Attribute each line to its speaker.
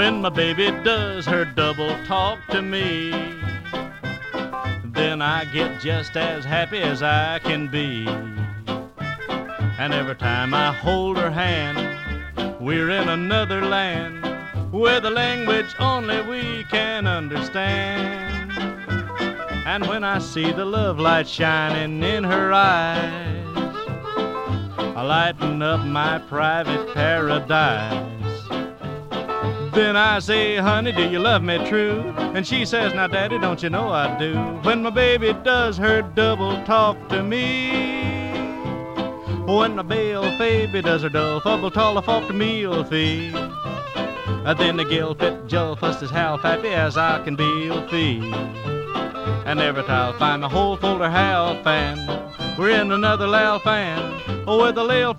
Speaker 1: When my baby does her double talk to me, then I get just as happy as I can be. And every time I hold her hand, we're in another land where the language only we can understand. And when I see the love light shining in her eyes, I lighten up my private paradise. Then I say, honey, do you love me true? And she says, now, daddy, don't you know I do? When my baby does her double talk to me, when my baby does her dull fubble tall fault to meal fee, then the gill fit Jill fussed as how happy as I can be fee. And every time I find my whole folder Hal fan, we're in another Lal fan, with a lil